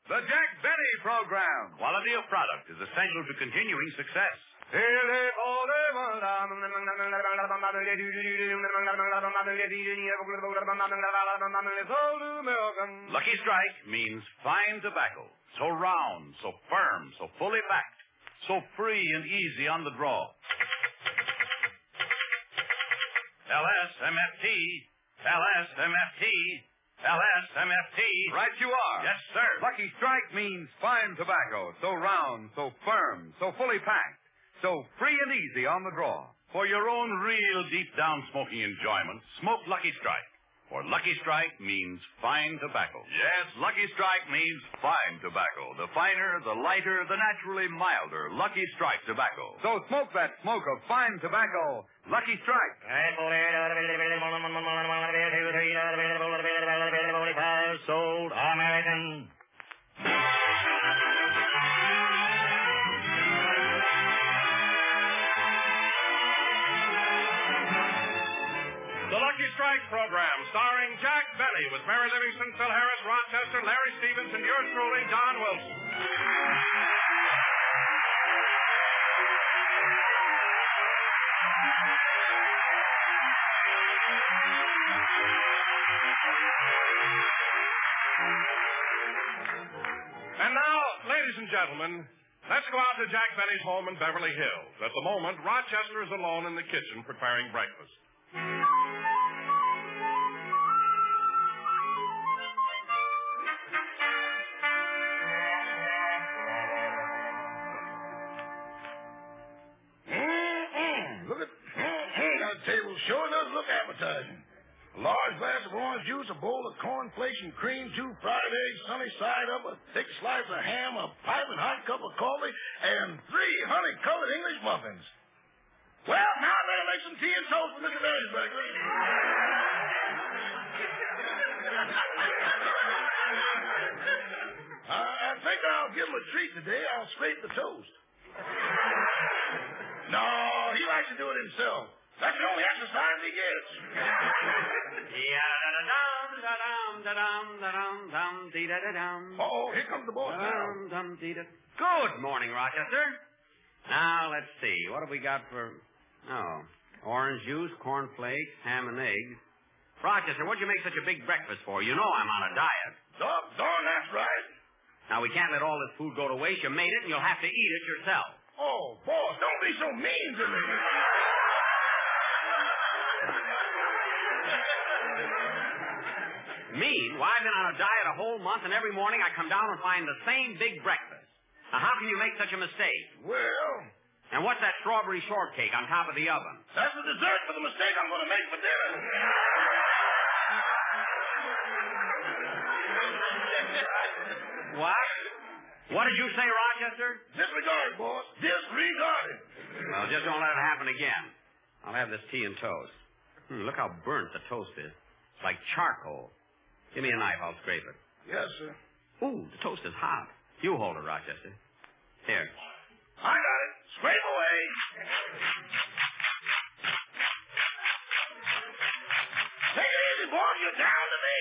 The Jack Benny Program. Quality of product is essential to continuing success. Lucky Strike means fine tobacco. So round, so firm, so fully packed, so free and easy on the draw. LSMFT, LSMFT, LSMFT. Right you are. Yes, sir. Lucky Strike means fine tobacco. So round, so firm, so fully packed, so free and easy on the draw. For your own real deep-down smoking enjoyment, smoke Lucky Strike. For Lucky Strike means fine tobacco. Yes, Lucky Strike means fine tobacco. The finer, the lighter, the naturally milder Lucky Strike tobacco. So smoke that smoke of fine tobacco, Lucky Strike. Sold American. The Lucky Strike program, starring Jack Benny with Mary Livingston, Phil Harris, Rochester, Larry Stevens, and yours truly, Don Wilson. And now, ladies and gentlemen, let's go out to Jack Benny's home in Beverly Hills. At the moment, Rochester is alone in the kitchen preparing breakfast. That table sure does look appetizing. A large glass of orange juice, a bowl of cornflakes and cream, 2 fried eggs, sunny side up, a thick slice of ham, a piping hot cup of coffee, and 3 honey-colored English muffins. Well, now I better make some tea and toast for Mr. Benny's breakfast. I think I'll give him a treat today. I'll scrape the toast. No, he likes to do it himself. That's the only exercise he gets. Uh-oh, here comes the boss now. Good morning, Rochester. Now, let's see. What have we got for... Oh, orange juice, cornflakes, ham and eggs. Rochester, what'd you make such a big breakfast for? You know I'm on a diet. Doggone, that's right. Now, we can't let all this food go to waste. You made it, and you'll have to eat it yourself. Oh, boss, don't be so mean to me. Mean? Why, I've been on a diet a whole month, and every morning I come down and find the same big breakfast. Now, how can you make such a mistake? Well... And what's that strawberry shortcake on top of the oven? That's the dessert for the mistake I'm going to make for dinner. What? What did you say, Rochester? Disregard, boss. Disregard it. Well, just don't let it happen again. I'll have this tea and toast. Look how burnt the toast is. It's like charcoal. Give me a knife. I'll scrape it. Yes, sir. Ooh, the toast is hot. You hold it, Rochester. Here. I got it. Scrape away. Take it easy, boss. You're down to me.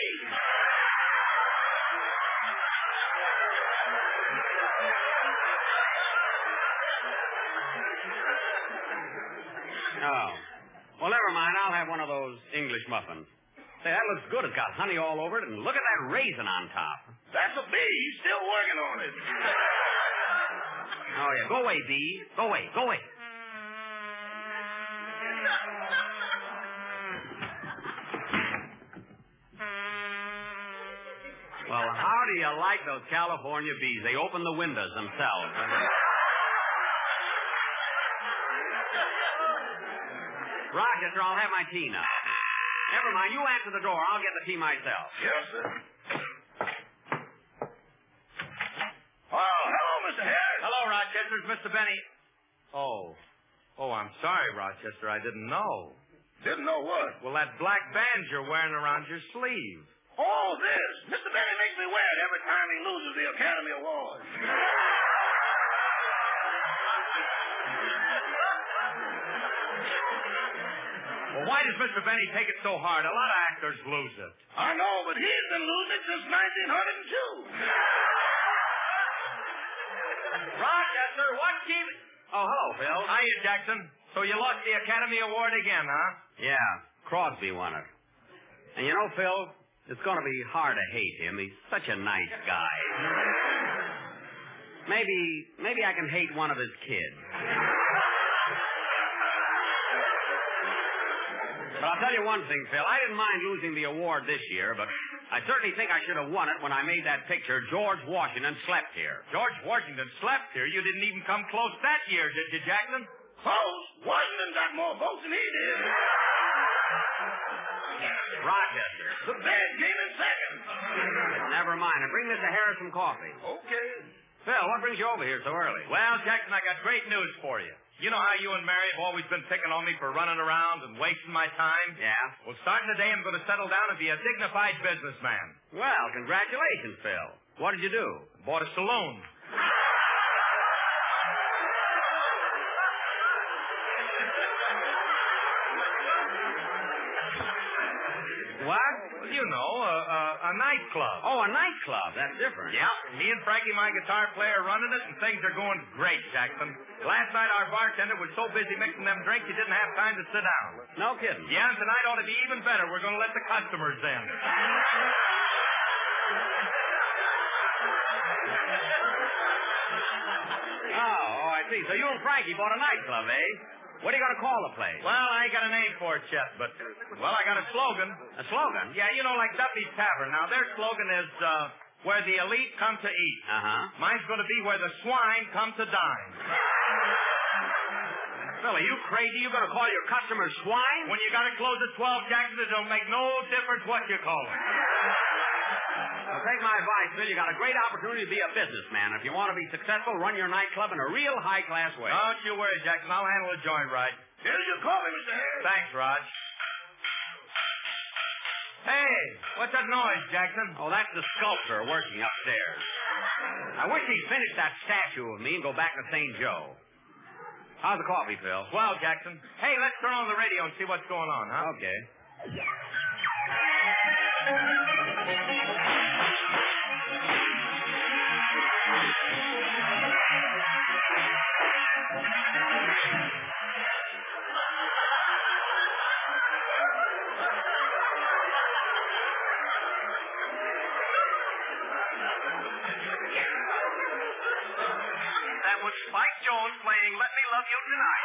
Oh. Well, never mind. I'll have one of those English muffins. Say, that looks good. It's got honey all over it, and look at that raisin on top. That's a bee. He's still working on it. Oh, yeah. Go away, bee. Go away. Go away. Well, how do you like those California bees? They open the windows themselves. Rochester, I'll have my tea now. Never mind. You answer the door. I'll get the tea myself. Yes, sir. Oh, hello, Mr. Harris. Hello, Rochester. It's Mr. Benny. Oh, I'm sorry, Rochester. I didn't know. Didn't know what? Well, that black band you're wearing around your sleeve. Oh, this. Mr. Benny makes me wear it every time he loses the Academy Award. Well, why does Mr. Benny take it so hard? A lot of actors lose it. I know, but he's been losing it since 1902. Rochester, what keep... Oh, hello, Phil. Hiya, Jackson. So you lost the Academy Award again, huh? Yeah, Crosby won it. And you know, Phil, it's going to be hard to hate him. He's such a nice guy. Maybe I can hate one of his kids. But I'll tell you one thing, Phil. I didn't mind losing the award this year, but I certainly think I should have won it when I made that picture, George Washington Slept Here. George Washington slept here. You didn't even come close that year, did you, Jackson? Close? Washington got more votes than he did. Rochester. The bed came in second. Never mind. And bring Mr. Harris some coffee. Okay. Phil, what brings you over here so early? Well, Jackson, I got great news for you. You know how you and Mary have always been picking on me for running around and wasting my time? Yeah? Well, starting today, I'm going to settle down and be a dignified businessman. Well, congratulations, Phil. What did you do? Bought a saloon. What? Well, you know, a nightclub. Oh, a nightclub. That's different. Yeah. Me and Frankie, my guitar player, running it, and things are going great, Jackson. Last night, our bartender was so busy mixing them drinks, he didn't have time to sit down. No kidding. Yeah, and tonight ought to be even better. We're going to let the customers in. Oh, I see. So you and Frankie bought a nightclub, eh? What are you going to call the place? Well, I ain't got a name for it yet, but, well, I got a slogan. A slogan? Yeah, you know, like Duffy's Tavern. Now, their slogan is, where the elite come to eat. Uh-huh. Mine's going to be where the swine come to dine. Phil, are you crazy? You going to call your customers swine? When you got to close at 12, Jackson, it don't make no difference what you call it. Well, take my advice, Phil. You got a great opportunity to be a businessman. If you want to be successful, run your nightclub in a real high-class way. Don't you worry, Jackson. I'll handle the joint right. Here's your coffee, Mr. Harris. Thanks, Raj. Hey, what's that noise, Jackson? Oh, that's the sculptor working upstairs. I wish he'd finish that statue of me and go back to St. Joe. How's the coffee, Phil? Well, Jackson. Hey, let's turn on the radio and see what's going on, huh? Okay. That was Spike Jones playing Let Me Love You Tonight.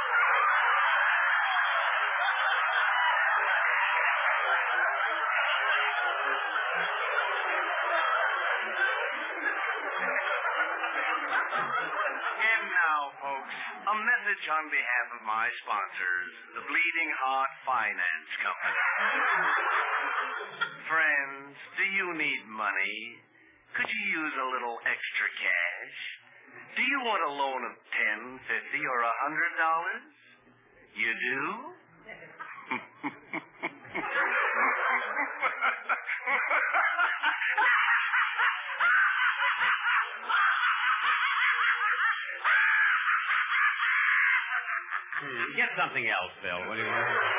And now, folks, a message on behalf of my sponsors, the Bleeding Heart Finance Company. Friends, do you need money? Could you use a little extra cash? Do you want a loan of $10, $50, or $100? You do? Get something else, Phil, will you?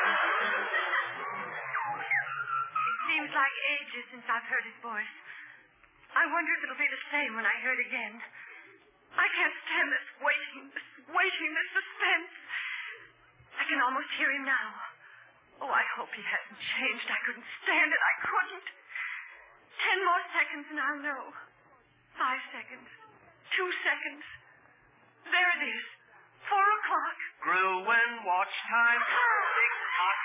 Seems like ages since I've heard his voice. I wonder if it'll be the same when I hear it again. I can't stand this waiting, this suspense. I can almost hear him now. Oh, I hope he hasn't changed. I couldn't stand it. I couldn't. 10 more seconds and I'll know. 5 seconds. 2 seconds. There it is. 4 o'clock. Gruen, watch time. 6 o'clock.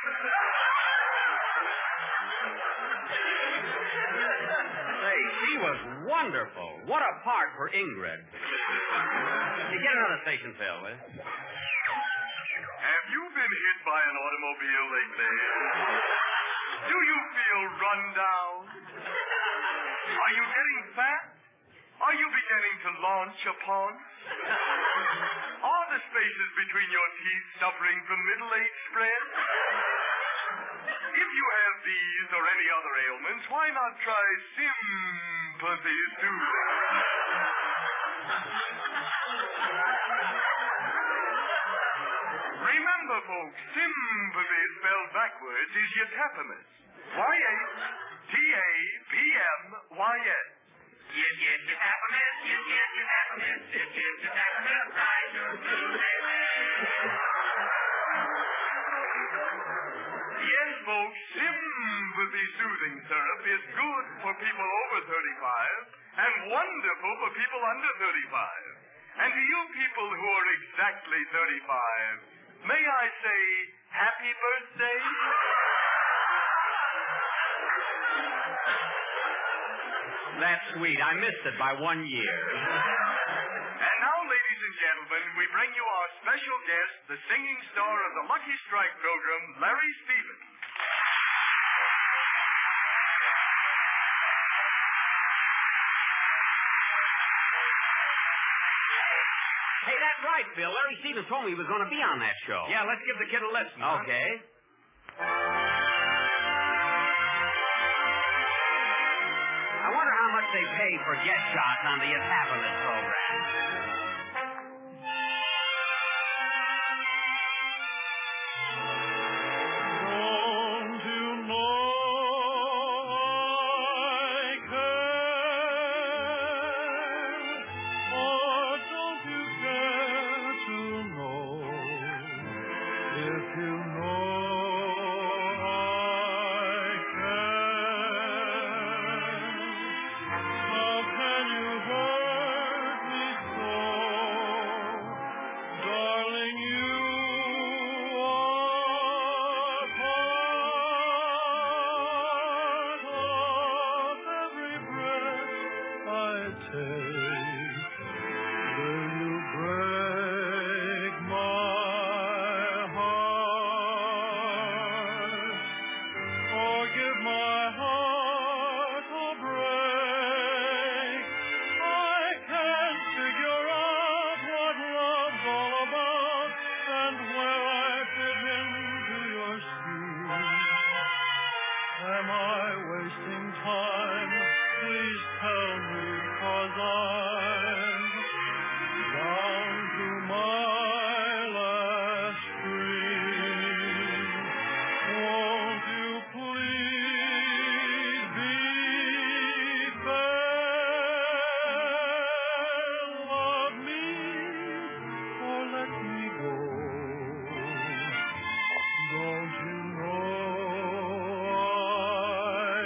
Say, she was wonderful. What a part for Ingrid. You get another station, Phil, will you? Have you been hit by an automobile lately? Do you feel run down? Are you getting fat? Are you beginning to launch upon? Are the spaces between your teeth suffering from middle-age spread? If you have these or any other ailments, why not try Sympathy Soothing? Remember, folks, sympathy spelled backwards is yatapamus. Y-A-T-A-P-M-Y-S. Yatapamus, yatapamus, yatapamus. healthy, soothing syrup is good for people over 35 and wonderful for people under 35. And to you people who are exactly 35, may I say happy birthday? That's sweet. I missed it by 1 year. And now, ladies and gentlemen, we bring you our special guest, the singing star of the Lucky Strike program, Larry Stevens. Hey, that's right, Phil. Larry Stevens told me he was going to be on that show. Yeah, let's give the kid a listen. Huh? Okay. I wonder how much they pay for guest shots on the It Happened program. Don't you know I care? Or don't you care to know? If you know I care, how can you hurt me so? Darling, you are part of every breath I take. Will you break my heart or give my heart a break? I can't figure out what love's all about and where I fit into your scheme. Am I wasting time? Please tell me, 'cause I'm down to my last dream. Won't you please be fair? Love me or let me go. Don't you know I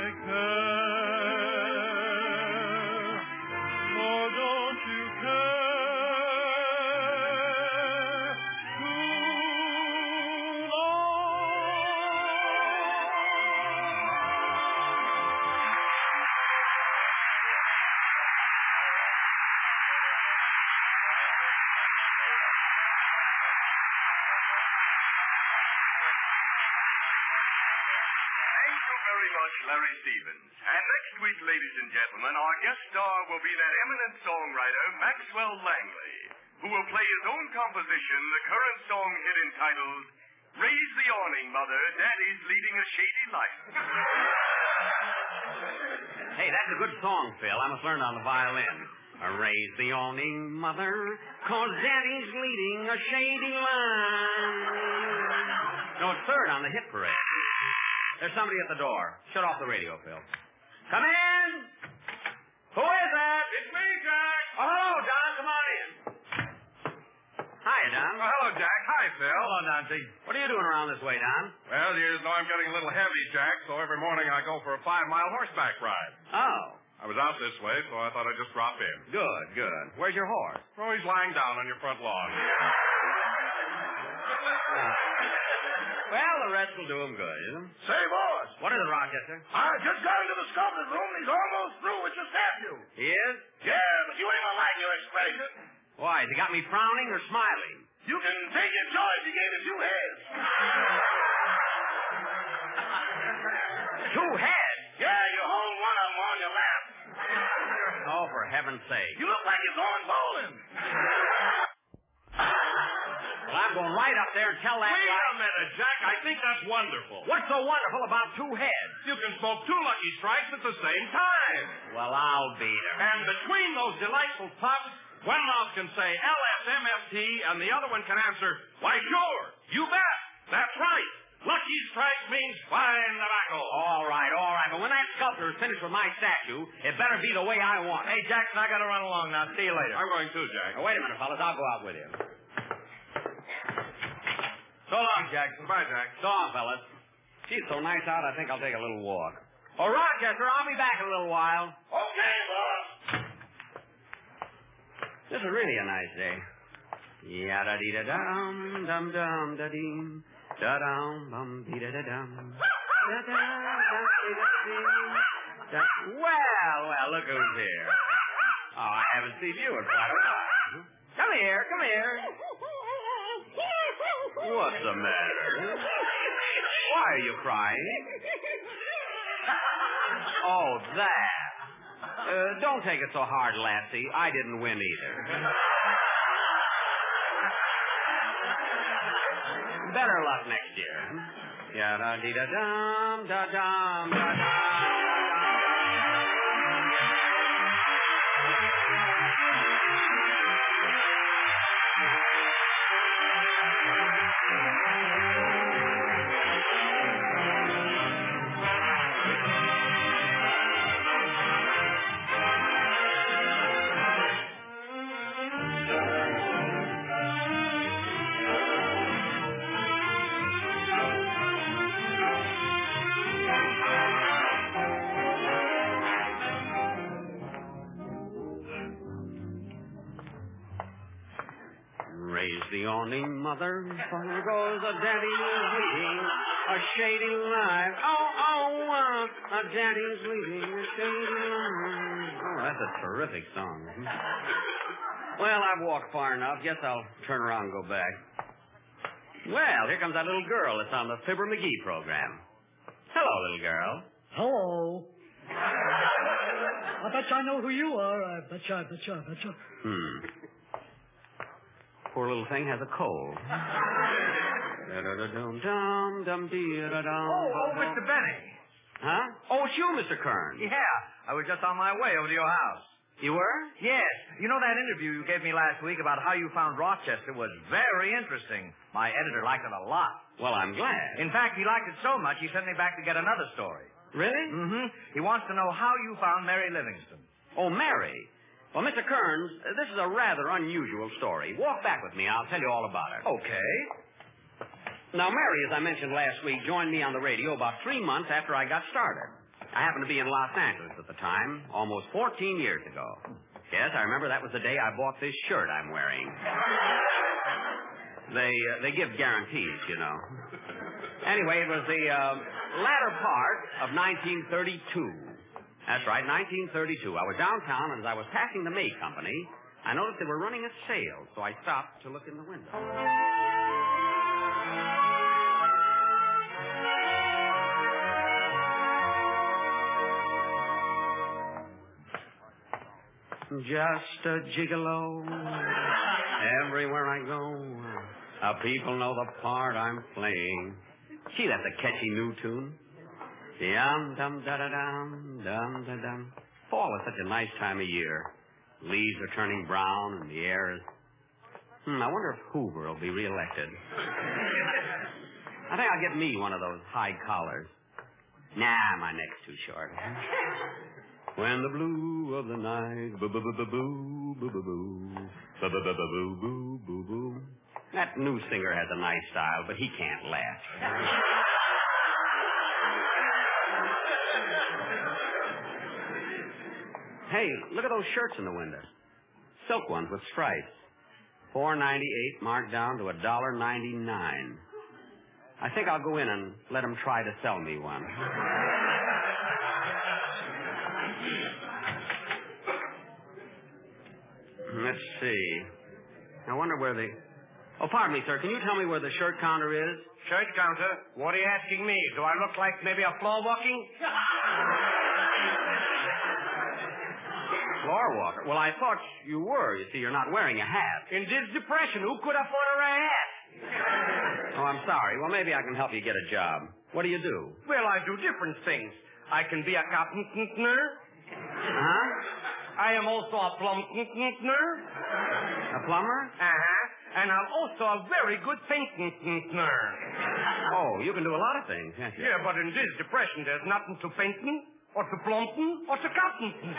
care? Or don't you care to know? Thank you very much, Larry Stevens. And next week, ladies and gentlemen, our guest star will be that eminent songwriter, Maxwell Langley, who will play his own composition, the current song hit entitled, Raise the Awning, Mother, Daddy's Leading a Shady Life. Hey, that's a good song, Phil. I must learn on the violin. Raise the awning, mother, 'cause Daddy's leading a shady line. No, it's third on the hit parade. There's somebody at the door. Shut off the radio, Phil. Come in! Who is that? It's me, Jack. Oh, hello, Don. Come on in. Hiya, Don. Oh, hello, Jack. Hi, Phil. Hello, Nancy. What are you doing around this way, Don? Well, you know I'm getting a little heavy, Jack, so every morning I go for a 5-mile horseback ride. Oh, I was out this way, so I thought I'd just drop in. good, good. Where's your horse? Oh, he's lying down on your front lawn. Well, the rest will do him good, isn't it? Say, boss, What is it, Rochester? I just got into the sculptor's room and he's almost through with your statue. He is? Yeah, but you ain't gonna like your expression. Why, has he got me frowning or smiling? You can take your choice. He gave you 2 heads. 2 heads? Yeah, you hold one of them on your lap. Oh, for heaven's sake. You look like you're going bowling. Well, I'm going right up there and tell that Wait guy. a minute, Jack. I think that's wonderful. What's so wonderful about 2 heads? You can smoke 2 Lucky Strikes at the same time. Well, I'll beat her. And between those delightful puffs, one mouth can say LSMFT and the other one can answer, why, sure, you bet. That's right. Lucky Strike means fine tobacco. All right. But when that sculptor is finished with my statue, it better be the way I want it. Hey, Jackson, I gotta run along now. See you later. I'm going too, Jack. Now, wait a minute, fellas. I'll go out with you. So long, Jackson. Goodbye, Jack. So long, fellas. Gee, it's so nice out, I think I'll take a little walk. Oh, Rochester, I'll be back in a little while. Okay, boss. This is really a nice day. Ya-da-dee-da-dum, dum-dum-da-dee, da-dum, bum-dee-da-da-dum. Well, look who's here. Oh, I haven't seen you in quite a while. Come here. What's the matter? Why are you crying? Oh, that. Don't take it so hard, Lassie. I didn't win either. Better luck next year. Ya-da-dee-da-dum, da-dum, da-dum. Raise the awning, mother, for goes a daddy's leading a shady life. A daddy's leading a shady life. Oh, that's a terrific song. Well, I've walked far enough. Guess I'll turn around and go back. Well, here comes that little girl that's on the Fibber McGee program. Hello, little girl. Hello. I bet I know who you are. I betcha. Poor little thing has a cold. Oh, Mr. Benny. Huh? Oh, it's you, Mr. Kern. Yeah, I was just on my way over to your house. You were? Yes. You know that interview you gave me last week about how you found Rochester was very interesting. My editor liked it a lot. Well, I'm glad. In fact, he liked it so much, he sent me back to get another story. Really? Mm-hmm. He wants to know how you found Mary Livingston. Oh, Mary. Well, Mr. Kearns, this is a rather unusual story. Walk back with me. I'll tell you all about her. Okay. Now, Mary, as I mentioned last week, joined me on the radio about 3 months after I got started. I happened to be in Los Angeles at the time, almost 14 years ago. Yes, I remember that was the day I bought this shirt I'm wearing. They give guarantees, you know. Anyway, it was the latter part of 1932. That's right, 1932. I was downtown, and as I was passing the May Company, I noticed they were running a sale, so I stopped to look in the window. Just a gigolo. Everywhere I go, people know the part I'm playing. Gee, that's a catchy new tune. Dum-dum-da-da-dum, dum-da-dum. Fall is such a nice time of year. Leaves are turning brown and the air is... I wonder if Hoover will be reelected. I think I'll get me one of those high collars. Nah, my neck's too short. When the blue of the night, boo-boo-boo-boo, boo-boo-boo, boo-boo-boo-boo-boo-boo. That new singer has a nice style, but he can't laugh. Hey, look at those shirts in the window. Silk ones with stripes. $4.98 marked down to $1.99. I think I'll go in and let them try to sell me one. Let's see. I wonder where the... Oh, pardon me, sir. Can you tell me where the shirt counter is? Shirt counter? What are you asking me? Do I look like maybe a floor walking? Floor walker? Well, I thought you were. You see, you're not wearing a hat. In this depression, who could afford a hat? Oh, I'm sorry. Well, maybe I can help you get a job. What do you do? Well, I do different things. I can be a carpenter. Huh? I am also a plumber. A plumber? Uh-huh. And I'm also a very good painter. Oh, you can do a lot of things, can't you? Yeah, but in this depression, there's nothing to painting, or to plumping, or to carpenting.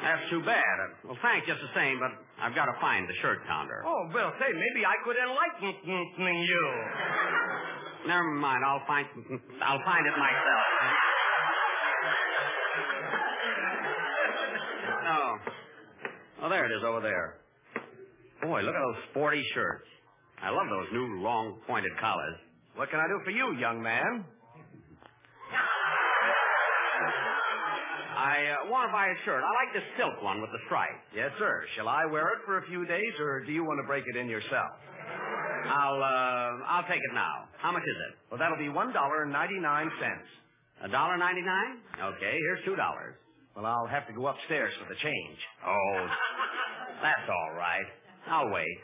That's too bad. Well, thanks just the same, but I've got to find the shirt counter. Oh, Bill, say, maybe I could enlighten you. Never mind. I'll find it myself. Oh, there it is over there. Boy, look at those sporty shirts. I love those new long pointed collars. What can I do for you, young man? I want to buy a shirt. I like this silk one with the stripe. Yes, sir. Shall I wear it for a few days, or do you want to break it in yourself? I'll take it now. How much is it? Well, that'll be $1.99. $1.99? Okay, here's $2. Well, I'll have to go upstairs for the change. Oh, that's all right. I'll wait.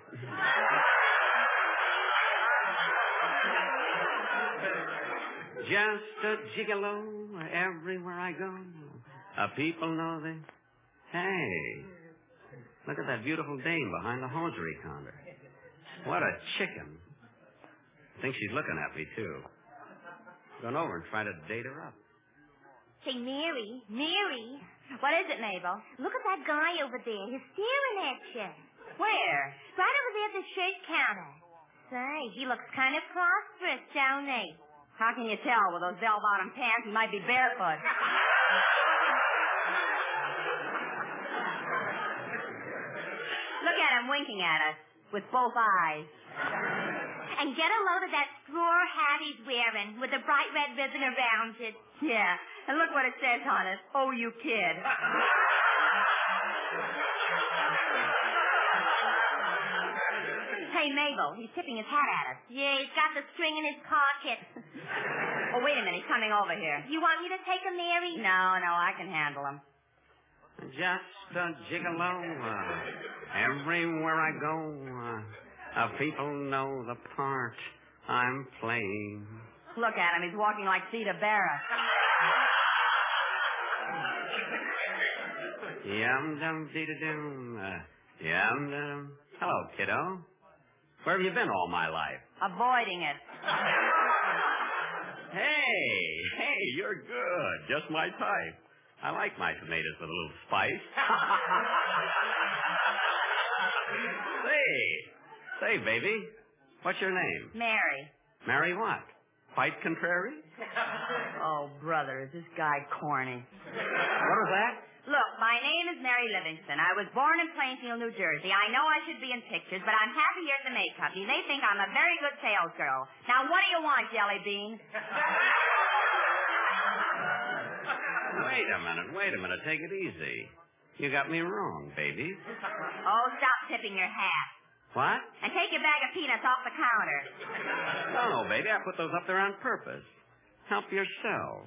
Just a gigolo everywhere I go. People know they... Hey, look at that beautiful dame behind the hosiery counter. What a chicken. I think she's looking at me, too. Going over and try to date her up. Say, Mary. What is it, Mabel? Look at that guy over there. He's staring at you. Where? Right over there at the shirt counter. Say, he looks kind of prosperous, don't he? How can you tell? With those bell-bottom pants, he might be barefoot. Look at him winking at us with both eyes. And get a load of that straw hat he's wearing with the bright red ribbon around it. Yeah. And look what it says on it. Oh, you kid. Hey, Mabel, he's tipping his hat at us. Yeah, he's got the string in his pocket. Oh, wait a minute. He's coming over here. You want me to take him, Mary? No, I can handle him. Just a gigolo. Everywhere I go, people know the part I'm playing. Look at him. He's walking like Sita Barra. Yum-dum-dee-da-dum. Yum-dum. Hello, kiddo. Where have you been all my life? Avoiding it. Hey, you're good. Just my type. I like my tomatoes with a little spice. Say, baby, what's your name? Mary. Mary what? Fight contrary? Oh, brother, is this guy corny? What was that? Look, my name is Mary Livingston. I was born in Plainfield, New Jersey. I know I should be in pictures, but I'm happy here at the May Company. They think I'm a very good salesgirl. Now, what do you want, Jelly Bean? Wait a minute. Take it easy. You got me wrong, baby. Oh, stop tipping your hat. What? And take your bag of peanuts off the counter. No, baby, I put those up there on purpose. Help yourself.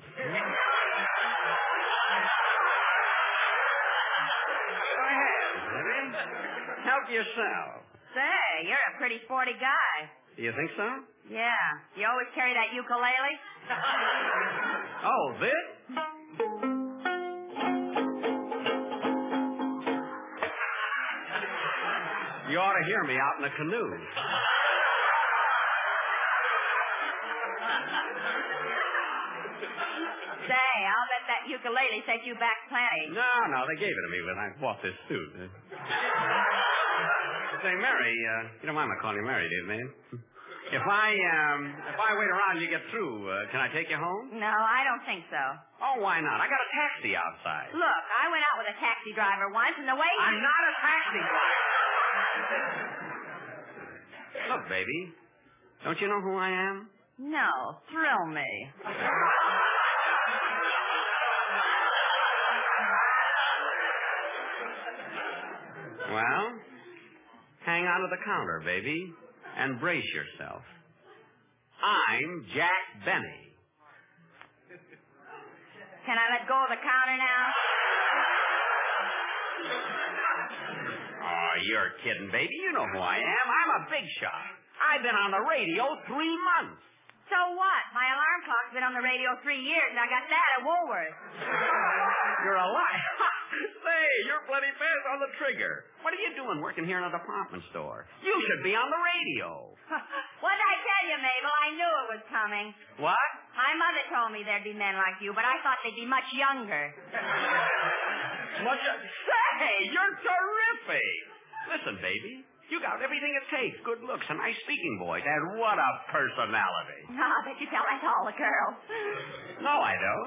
Go ahead, baby. Help yourself. Say, you're a pretty sporty guy. Do you think so? Yeah. You always carry that ukulele? Oh, this? You ought to hear me out in a canoe. Say, I'll bet that ukulele set you back plenty. No, they gave it to me when I bought this suit. Say, Mary, you don't mind my calling you Mary, do you, man? If I wait around and you get through, can I take you home? No, I don't think so. Oh, why not? I got a taxi outside. Look, I went out with a taxi driver once, and the way I'm not a taxi driver. Look, baby, don't you know who I am? No, thrill me. Well, hang on to the counter, baby, and brace yourself. I'm Jack Benny. Can I let go of the counter now? Oh, you're kidding, baby. You know who I am. I'm a big shot. I've been on the radio 3 months. So what? My alarm clock's been on the radio 3 years, and I got that at Woolworth. You're a liar. Say, you're plenty fast on the trigger. What are you doing working here in a department store? You should be on the radio. What did I tell you, Mabel? I knew it was coming. What? My mother told me there'd be men like you, but I thought they'd be much younger. Say, you're terrific. Listen, baby, you got everything it takes. Good looks, a nice speaking voice, and what a personality. No, I bet you tell that to all the girls. No, I don't.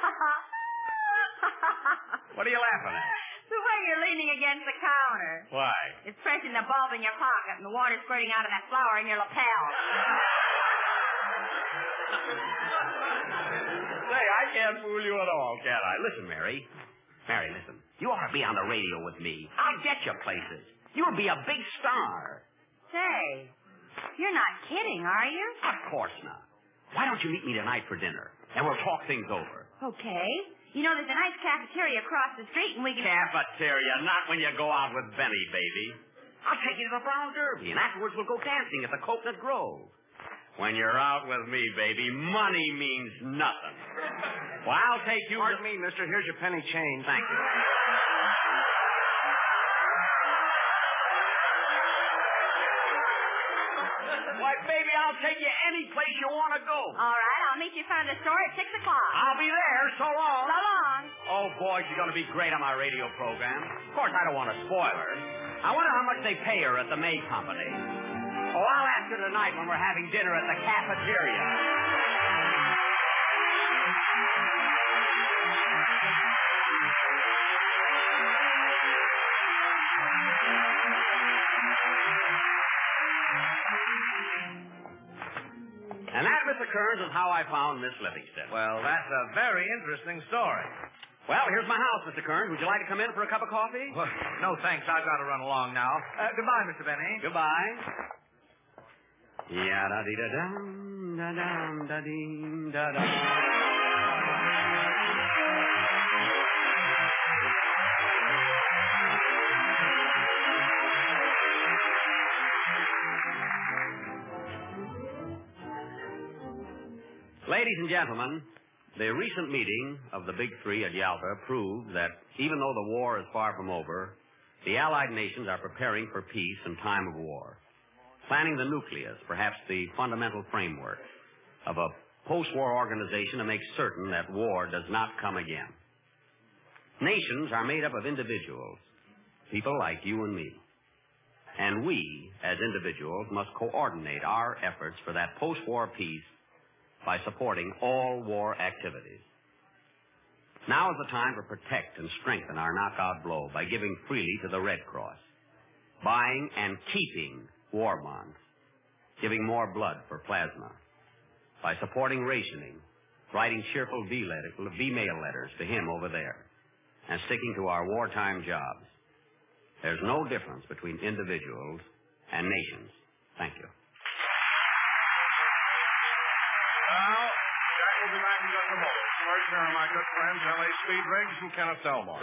What are you laughing at? The way you're leaning against the counter. Why? It's pressing the bulb in your pocket and the water squirting out of that flower in your lapel. Say, I can't fool you at all, can I? Listen, Mary. Mary, listen. You ought to be on the radio with me. I'll get you places. You'll be a big star. Say, you're not kidding, are you? Of course not. Why don't you meet me tonight for dinner, and we'll talk things over. Okay. You know, there's a nice cafeteria across the street, and we can... Cafeteria, not when you go out with Benny, baby. I'll take you to the Brown Derby, and afterwards we'll go dancing at the Coconut Grove. When you're out with me, baby, money means nothing. Well, I'll take you... Pardon me, mister. Here's your penny change. Thank you. Why, baby, I'll take you any place you want to go. All right, I'll meet you in front of the store at 6 o'clock. I'll be there. So long. So long. Oh, boy, she's going to be great on my radio program. Of course, I don't want to spoil her. I wonder how much they pay her at the May Company. Oh, I'll ask her tonight when we're having dinner at the cafeteria. And that, Mr. Kearns, is how I found Miss Livingston. Well, that's a very interesting story. Well, here's my house, Mr. Kearns. Would you like to come in for a cup of coffee? Well, no, thanks. I've got to run along now. Goodbye, Mr. Benny. Goodbye. Ya-da-dee-da-dum, da-dum, da-dee, da-dum. Ladies and gentlemen, the recent meeting of the Big Three at Yalta proved that even though the war is far from over, the Allied nations are preparing for peace in time of war, planning the nucleus, perhaps the fundamental framework of a post-war organization to make certain that war does not come again. Nations are made up of individuals, people like you and me. And we, as individuals, must coordinate our efforts for that post-war peace by supporting all war activities. Now is the time to protect and strengthen our knockout blow by giving freely to the Red Cross, buying and keeping war bonds, giving more blood for plasma, by supporting rationing, writing cheerful V-mail letters to him over there, and sticking to our wartime jobs. There's no difference between individuals and nations. Thank you. Now, Jack will be back in just a moment. First, here are my good friends, L.A. Speed Riggs and Kenneth Delmar.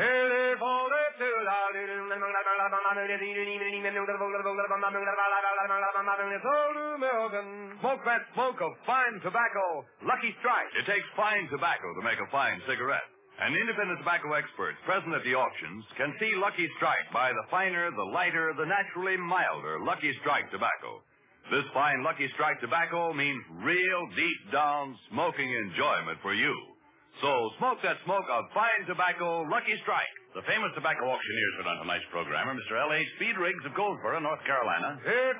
Smoke that smoke of fine tobacco, Lucky Strike. It takes fine tobacco to make a fine cigarette. And independent tobacco experts present at the auctions can see Lucky Strike by the finer, the lighter, the naturally milder Lucky Strike tobacco. This fine Lucky Strike tobacco means real deep down smoking enjoyment for you. So smoke that smoke of fine tobacco, Lucky Strike. The famous tobacco auctioneers put on tonight's programmer, Mr. L.A. Speed Riggs of Goldsboro, North Carolina.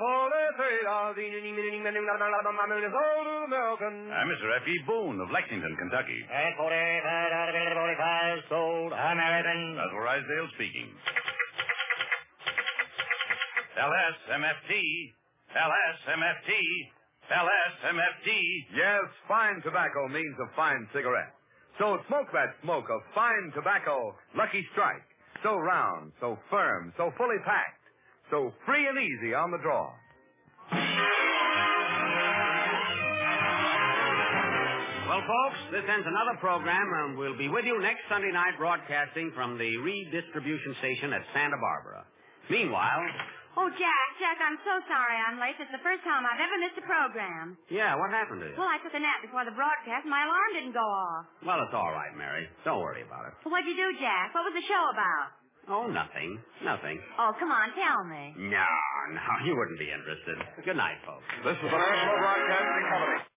And Mr. F.E. Boone of Lexington, Kentucky. Sold American. That's Rysdale speaking. LSMFT. LSMFT. LSMFT. Yes, fine tobacco means a fine cigarette. So smoke that smoke of fine tobacco, Lucky Strike. So round, so firm, so fully packed, so free and easy on the draw. Well, folks, this ends another program, and we'll be with you next Sunday night broadcasting from the redistribution station at Santa Barbara. Meanwhile... Oh, Jack, I'm so sorry I'm late. It's the first time I've ever missed a program. Yeah, what happened to you? Well, I took a nap before the broadcast. My alarm didn't go off. Well, it's all right, Mary. Don't worry about it. Well, what'd you do, Jack? What was the show about? Oh, nothing. Nothing. Oh, come on, tell me. No, you wouldn't be interested. Good night, folks. This is the National Broadcasting Company.